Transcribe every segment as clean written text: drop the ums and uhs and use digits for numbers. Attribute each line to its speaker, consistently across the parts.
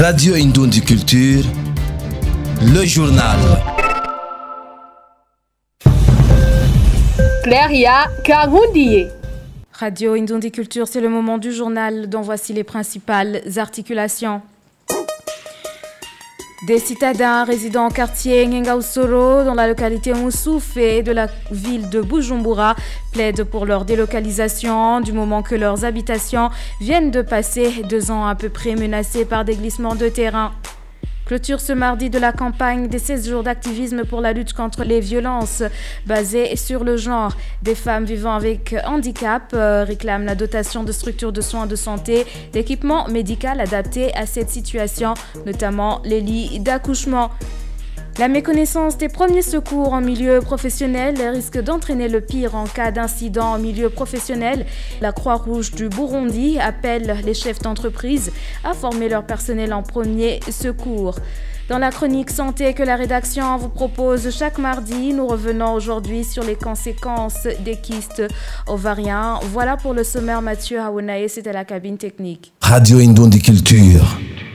Speaker 1: Radio Indoundi Culture, le journal.
Speaker 2: Claria Karoudier.
Speaker 3: Radio Indoundi Culture, c'est le moment du journal dont voici les principales articulations. Des citadins résidant au quartier Ngengaousoro, dans la localité Moussoufé de la ville de Bujumbura, plaident pour leur délocalisation du moment que leurs habitations viennent de passer 2 ans à peu près menacées par des glissements de terrain. Clôture ce mardi de la campagne des 16 jours d'activisme pour la lutte contre les violences basées sur le genre. Des femmes vivant avec handicap réclament la dotation de structures de soins de santé, d'équipements médicaux adaptés à cette situation, notamment les lits d'accouchement. La méconnaissance des premiers secours en milieu professionnel risque d'entraîner le pire en cas d'incident en milieu professionnel. La Croix-Rouge du Burundi appelle les chefs d'entreprise à former leur personnel en premier secours. Dans la chronique santé que la rédaction vous propose chaque mardi, nous revenons aujourd'hui sur les conséquences des kystes ovariens. Voilà pour le sommaire. Mathieu Haounae, c'était la cabine technique.
Speaker 1: Radio Indoundi Culture.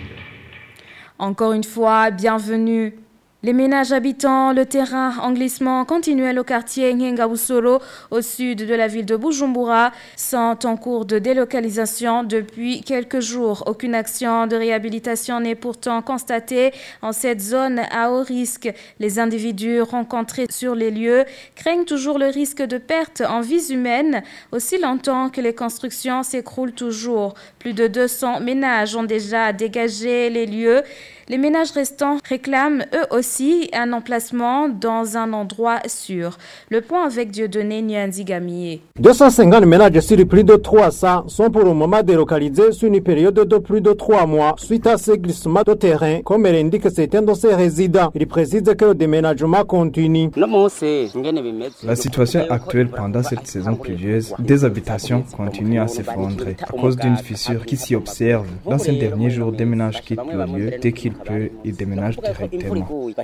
Speaker 3: Encore une fois, bienvenue. Les ménages habitant le terrain en glissement continuel au quartier Ngengaousoro, au sud de la ville de Bujumbura, sont en cours de délocalisation depuis quelques jours. Aucune action de réhabilitation n'est pourtant constatée en cette zone à haut risque. Les individus rencontrés sur les lieux craignent toujours le risque de perte en vies humaines, aussi longtemps que les constructions s'écroulent toujours. Plus de 200 ménages ont déjà dégagé les lieux. Les ménages restants réclament eux aussi un emplacement dans un endroit sûr. Le point avec Dieudonné Nyanzigamié.
Speaker 4: 250 ménages sur plus de 300 sont pour le moment délocalisés sur une période de plus de 3 mois suite à ces glissements de terrain, comme l'indique certains de ces résidents. Ils précisent que le déménagement continue.
Speaker 5: La situation actuelle pendant cette saison pluvieuse, des habitations continuent à s'effondrer à cause d'une fissure qui s'y observe. Dans ces derniers jours, des ménages quittent le lieu dès qu'ils il déménage directement.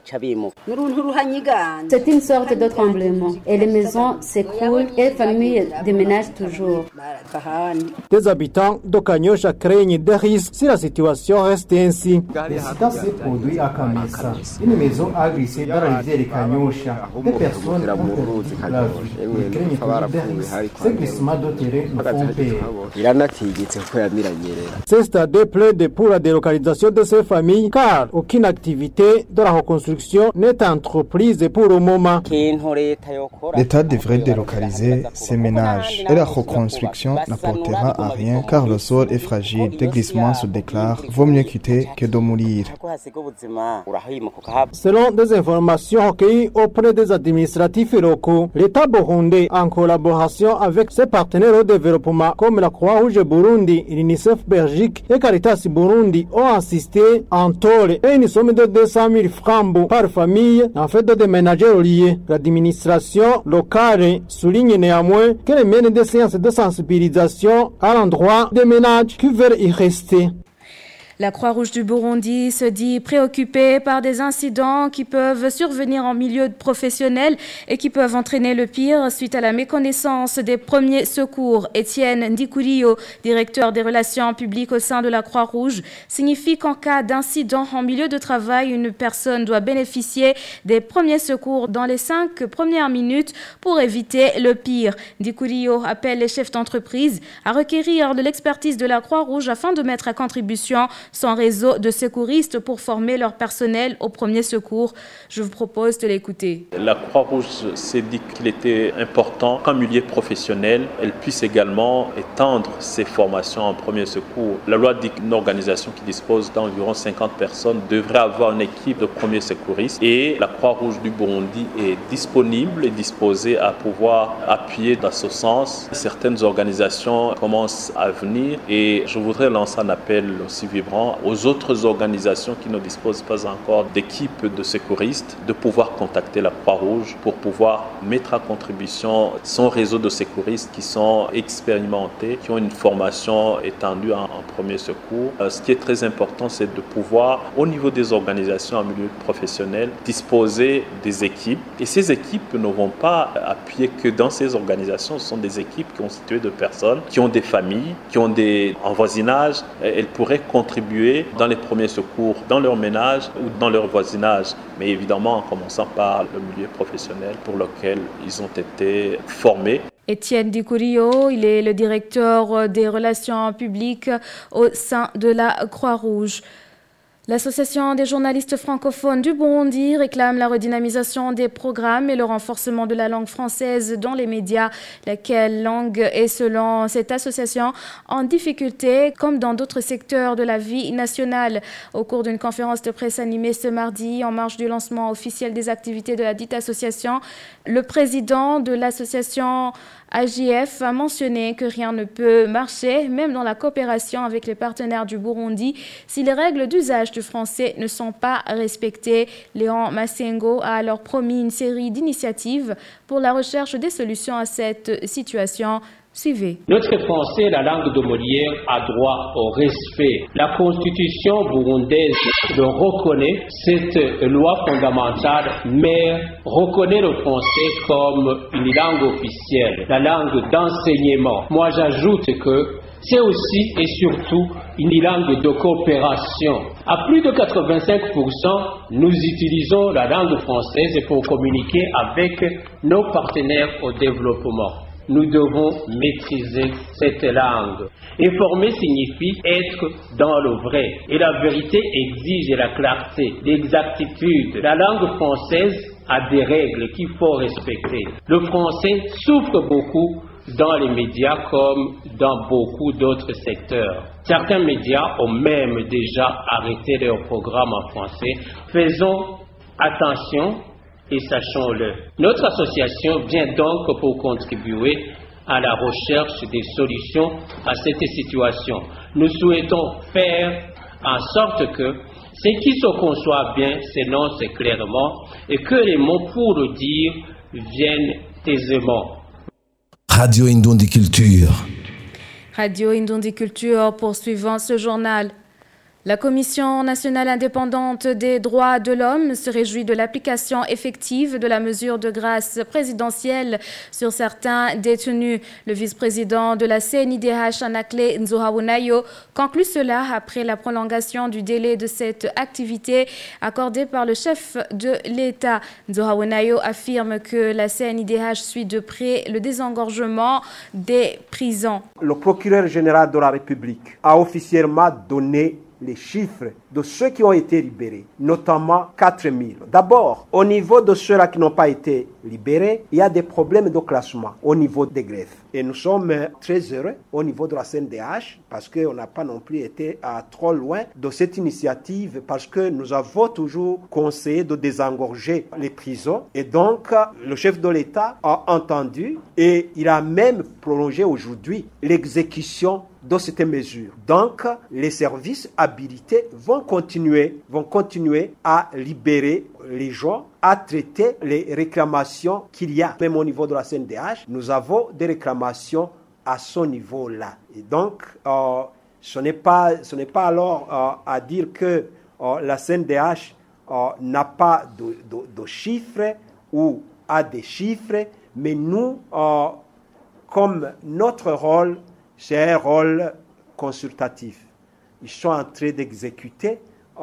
Speaker 6: C'est une sorte de tremblement et les maisons s'écroulent et les familles déménagent toujours.
Speaker 4: Des habitants de Kanyosha craignent des risques si la situation reste ainsi. L'incident s'est produit à Kamesa. Une maison a glissé dans la rivière de Kanyosha. Des personnes ont perdu la vie. Ils craignent toujours des risques. Ces glissements de terrain nous font peur. Ces stades plaident pour la délocalisation de ces familles car aucune activité de la reconstruction n'est entreprise pour le moment.
Speaker 5: L'État devrait délocaliser ces ménages et la reconstruction n'apportera à rien car le sol est fragile. Des glissements se déclarent. Vaut mieux quitter que de mourir.
Speaker 4: Selon des informations recueillies auprès des administratifs locaux, l'État burundais, en collaboration avec ses partenaires au développement comme la Croix-Rouge Burundi, l'UNICEF Belgique et Caritas Burundi, ont insisté en et une somme de 200 000 francs par famille en fait de déménager au lieu. L'administration locale souligne néanmoins qu'elle mène des séances de sensibilisation à l'endroit des ménages qui veulent y rester.
Speaker 3: La Croix-Rouge du Burundi se dit préoccupée par des incidents qui peuvent survenir en milieu professionnel et qui peuvent entraîner le pire suite à la méconnaissance des premiers secours. Étienne Ndikurio, directeur des relations publiques au sein de la Croix-Rouge, signifie qu'en cas d'incident en milieu de travail, une personne doit bénéficier des premiers secours dans les 5 premières minutes pour éviter le pire. Ndikurio appelle les chefs d'entreprise à requérir de l'expertise de la Croix-Rouge afin de mettre à contribution son réseau de secouristes pour former leur personnel au premier secours. Je vous propose de l'écouter.
Speaker 7: La Croix-Rouge s'est dit qu'il était important qu'en milieu professionnel, elle puisse également étendre ses formations en premier secours. La loi dit qu'une organisation qui dispose d'environ 50 personnes devrait avoir une équipe de premiers secouristes et la Croix-Rouge du Burundi est disponible et disposée à pouvoir appuyer dans ce sens. Certaines organisations commencent à venir et je voudrais lancer un appel aussi vibrant aux autres organisations qui ne disposent pas encore d'équipes de secouristes de pouvoir contacter la Croix-Rouge pour pouvoir mettre à contribution son réseau de secouristes qui sont expérimentés, qui ont une formation étendue en premier secours. Ce qui est très important, c'est de pouvoir, au niveau des organisations en milieu professionnel, disposer des équipes. Et ces équipes ne vont pas appuyer que dans ces organisations. Ce sont des équipes constituées de personnes qui ont des familles, qui ont en voisinage. Elles pourraient contribuer contribuer dans les premiers secours, dans leur ménage ou dans leur voisinage, mais évidemment en commençant par le milieu professionnel pour lequel ils ont été formés.
Speaker 3: Étienne Dikourio, il est le directeur des relations publiques au sein de la Croix-Rouge. L'Association des journalistes francophones du Burundi réclame la redynamisation des programmes et le renforcement de la langue française dans les médias. Laquelle langue est, selon cette association, en difficulté, comme dans d'autres secteurs de la vie nationale. Au cours d'une conférence de presse animée ce mardi, en marge du lancement officiel des activités de la dite association, le président de l'association AJF a mentionné que rien ne peut marcher, même dans la coopération avec les partenaires du Burundi, si les règles d'usage du français ne sont pas respectées. Léon Massengo a alors promis une série d'initiatives pour la recherche des solutions à cette situation. Suivez.
Speaker 8: Notre français, la langue de Molière, a droit au respect. La constitution burundaise le reconnaît, cette loi fondamentale, mais reconnaît le français comme une langue officielle, la langue d'enseignement. Moi, j'ajoute que c'est aussi et surtout une langue de coopération. À plus de 85%, nous utilisons la langue française pour communiquer avec nos partenaires au développement. Nous devons maîtriser cette langue. Informer signifie être dans le vrai. Et la vérité exige la clarté, l'exactitude. La langue française a des règles qu'il faut respecter. Le français souffre beaucoup dans les médias comme dans beaucoup d'autres secteurs. Certains médias ont même déjà arrêté leurs programmes en français. Faisons attention et sachons-le. Notre association vient donc pour contribuer à la recherche des solutions à cette situation. Nous souhaitons faire en sorte que ce qui se conçoit bien s'énonce clairement et que les mots pour le dire viennent aisément.
Speaker 1: Radio Indondi Culture.
Speaker 3: Radio Indondi Culture, poursuivant ce journal. La Commission nationale indépendante des droits de l'homme se réjouit de l'application effective de la mesure de grâce présidentielle sur certains détenus. Le vice-président de la CNIDH, Anakle Nzohawonayo, conclut cela après la prolongation du délai de cette activité accordée par le chef de l'État. Nzohawonayo affirme que la CNIDH suit de près le désengorgement des prisons.
Speaker 9: Le procureur général de la République a officiellement donné les chiffres de ceux qui ont été libérés, notamment 4 000. D'abord, au niveau de ceux-là qui n'ont pas été libérés, il y a des problèmes de classement au niveau des greffes. Et nous sommes très heureux au niveau de la CNDH parce qu'on n'a pas non plus été trop loin de cette initiative parce que nous avons toujours conseillé de désengorger les prisons. Et donc, le chef de l'État a entendu et il a même prolongé aujourd'hui l'exécution de cette mesure. Donc, les services habilités vont continuer à libérer les gens, à traiter les réclamations qu'il y a. Même au niveau de la CNDH, nous avons des réclamations à ce niveau-là. Et donc, ce n'est pas alors à dire que la CNDH n'a pas de chiffres ou a des chiffres, mais nous, comme notre rôle, c'est un rôle consultatif. Ils sont en train d'exécuter,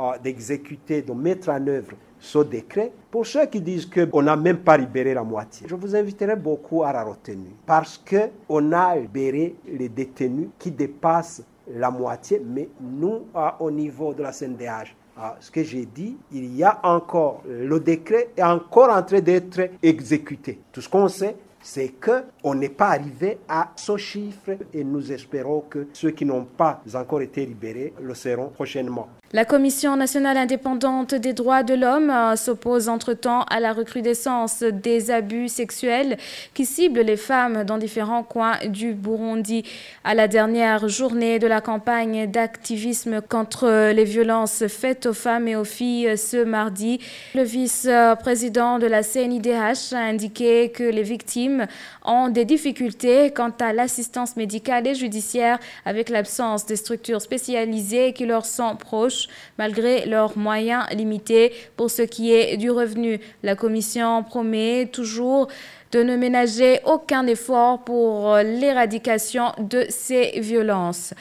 Speaker 9: de mettre en œuvre ce décret. Pour ceux qui disent qu'on n'a même pas libéré la moitié, je vous inviterai beaucoup à la retenue. Parce qu'on a libéré les détenus qui dépassent la moitié, mais nous, au niveau de la CNDH, ce que j'ai dit, il y a encore, le décret est encore en train d'être exécuté. Tout ce qu'on sait, c'est qu'on n'est pas arrivé à ce chiffre et nous espérons que ceux qui n'ont pas encore été libérés le seront prochainement.
Speaker 3: La Commission nationale indépendante des droits de l'homme s'oppose entre-temps à la recrudescence des abus sexuels qui ciblent les femmes dans différents coins du Burundi. À la dernière journée de la campagne d'activisme contre les violences faites aux femmes et aux filles ce mardi, le vice-président de la CNIDH a indiqué que les victimes ont des difficultés quant à l'assistance médicale et judiciaire avec l'absence des structures spécialisées qui leur sont proches, malgré leurs moyens limités pour ce qui est du revenu. La Commission promet toujours de ne ménager aucun effort pour l'éradication de ces violences.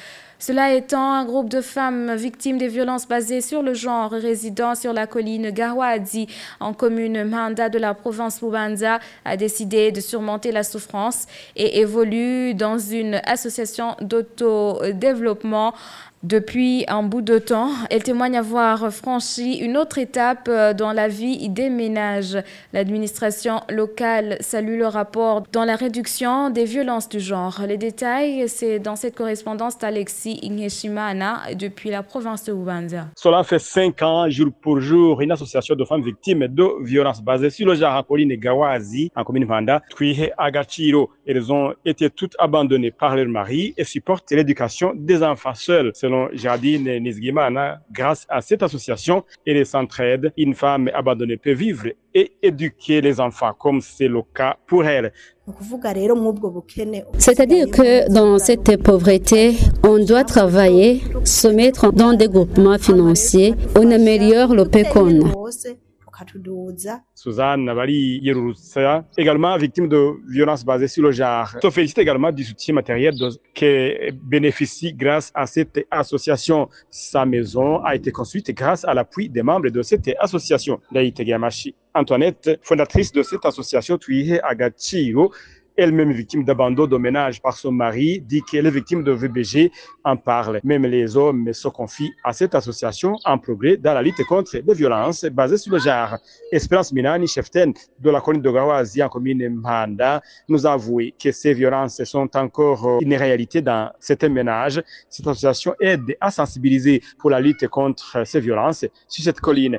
Speaker 3: Cela étant, un groupe de femmes victimes des violences basées sur le genre résidant sur la colline Gawadi en commune Manda de la province Bubanza a décidé de surmonter la souffrance et évolue dans une association d'autodéveloppement. Depuis un bout de temps, elle témoigne avoir franchi une autre étape dans la vie des ménages. L'administration locale salue le rapport dans la réduction des violences du genre. Les détails, c'est dans cette correspondance d'Alexis Ingeshimana depuis la province de Bubanza.
Speaker 10: Cela fait 5 ans, jour pour jour, une association de femmes victimes de violences basées sur le genre en colline Gawazi, en commune Vanda, Twihe Agachiro. Elles ont été toutes abandonnées par leur mari et supportent l'éducation des enfants seuls. Selon Jardine Nizgimana, grâce à cette association et les s'entraident, une femme abandonnée peut vivre et éduquer les enfants, comme c'est le cas pour elle.
Speaker 6: C'est-à-dire que dans cette pauvreté, on doit travailler, se mettre dans des groupements financiers, on améliore le pécon.
Speaker 10: Suzanne Nabali Yerurutsa, également victime de violences basées sur le genre, se félicite également du soutien matériel qui bénéficie grâce à cette association. Sa maison a été construite grâce à l'appui des membres de cette association. Daïte Gamashi Antoinette, fondatrice de cette association Twihe Agachiro, elle-même victime d'abandon de ménage par son mari, dit qu'elle est victime de VBG, en parle. Même les hommes se confient à cette association en progrès dans la lutte contre les violences basées sur le genre. Espérance Minani, cheftaine de la colline de Gawazi en commune Manda, nous a avoué que ces violences sont encore une réalité dans certains ménages. Cette association aide à sensibiliser pour la lutte contre ces violences sur cette colline.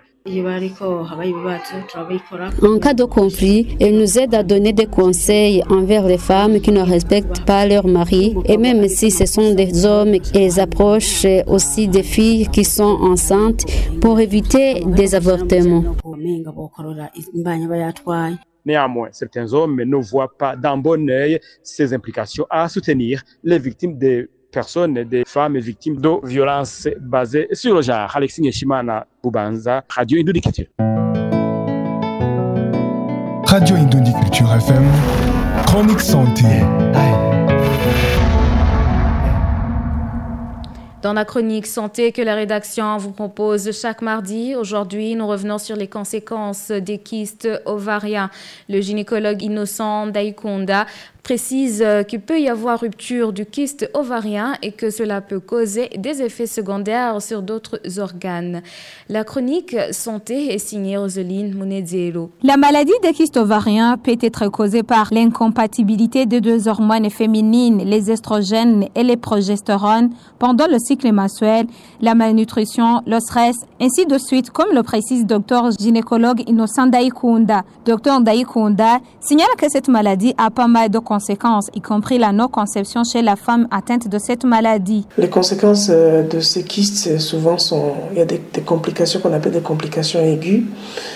Speaker 6: En cas de conflit, elle nous aide à donner des conseils envers les femmes qui ne respectent pas leur mari. Et même si ce sont des hommes, elles approchent aussi des filles qui sont enceintes pour éviter des avortements.
Speaker 10: Néanmoins, certains hommes ne voient pas d'un bon œil ces implications à soutenir les victimes des personnes, des femmes victimes de violences basées sur le genre. Alexis Ngeshimana, Bubanza, Radio Indondi Culture.
Speaker 1: Radio Indondi Culture FM, chronique santé.
Speaker 3: Dans la chronique santé que la rédaction vous propose chaque mardi, aujourd'hui, nous revenons sur les conséquences des kystes ovariens. Le gynécologue Innocent Daikonda précise qu'il peut y avoir rupture du kyste ovarien et que cela peut causer des effets secondaires sur d'autres organes. La chronique santé est signée Roseline Munedzelo.
Speaker 11: La maladie des kystes ovariens peut être causée par l'incompatibilité des deux hormones féminines, les estrogènes et les progestérones, pendant le cycle menstruel, la malnutrition, le stress, ainsi de suite, comme le précise Dr gynécologue Innocent Daikonda. Dr Daikonda signale que cette maladie a pas mal de conséquences, y compris la non-conception chez la femme atteinte de cette maladie.
Speaker 12: Les conséquences de ces kystes, souvent, il y a des complications qu'on appelle des complications aiguës.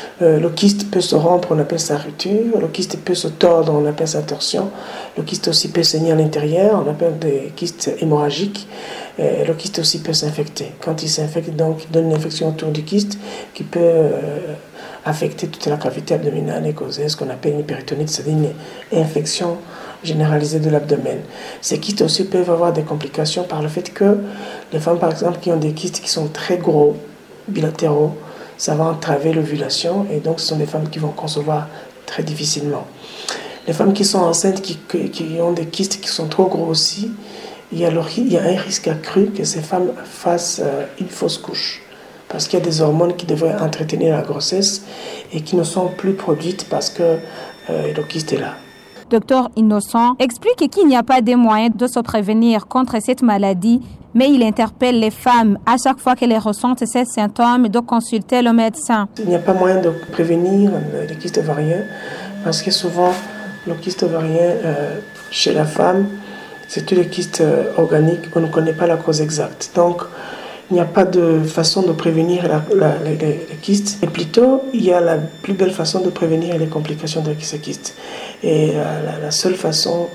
Speaker 12: Le kyste peut se rompre, on appelle ça rupture. Le kyste peut se tordre, on appelle ça torsion. Le kyste aussi peut saigner à l'intérieur, on appelle des kystes hémorragiques. Le kyste aussi peut s'infecter. Quand il s'infecte, donc, il donne une infection autour du kyste qui peut affecter toute la cavité abdominale et causer ce qu'on appelle une péritonite, c'est-à-dire une infection généralisée de l'abdomen. Ces kystes aussi peuvent avoir des complications par le fait que les femmes, par exemple, qui ont des kystes qui sont très gros, bilatéraux, ça va entraver l'ovulation et donc ce sont des femmes qui vont concevoir très difficilement. Les femmes qui sont enceintes, qui ont des kystes qui sont trop gros aussi, il y a un risque accru que ces femmes fassent une fausse couche. Parce qu'il y a des hormones qui devraient entretenir la grossesse et qui ne sont plus produites parce que le kyste est là.
Speaker 11: Docteur Innocent explique qu'il n'y a pas de moyens de se prévenir contre cette maladie, mais il interpelle les femmes à chaque fois qu'elles ressentent ces symptômes de consulter le médecin.
Speaker 12: Il n'y a pas moyen de prévenir les kystes ovariens parce que souvent le kyste ovarien chez la femme, c'est tous les kystes organiques, on ne connaît pas la cause exacte. Donc, il n'y a pas de façon de prévenir les kystes. Et plutôt, il y a la plus belle façon de prévenir les complications de ces kystes. Et la seule façon,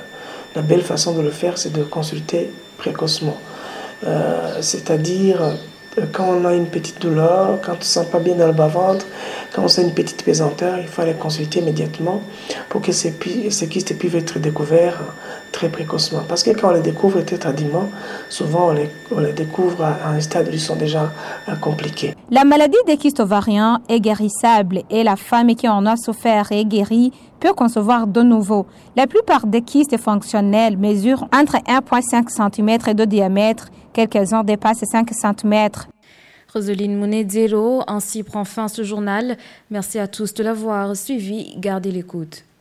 Speaker 12: la belle façon de le faire, c'est de consulter précocement. C'est-à-dire, quand on a une petite douleur, quand on ne se sent pas bien dans le bas-ventre, Quand on sent une petite pesanteur, il faut aller consulter immédiatement pour que ces kystes puissent être découverts très précocement. Parce que quand on les découvre très tardivement, souvent on les découvre à un stade où ils sont déjà compliqués.
Speaker 11: La maladie des kystes ovariens est guérissable et la femme qui en a souffert et est guérie peut concevoir de nouveau. La plupart des kystes fonctionnels mesurent entre 1,5 cm de diamètre. Quelques-uns dépassent 5 cm.
Speaker 3: Roseline Mounedzero, ainsi prend fin ce journal. Merci à tous de l'avoir suivi. Gardez l'écoute.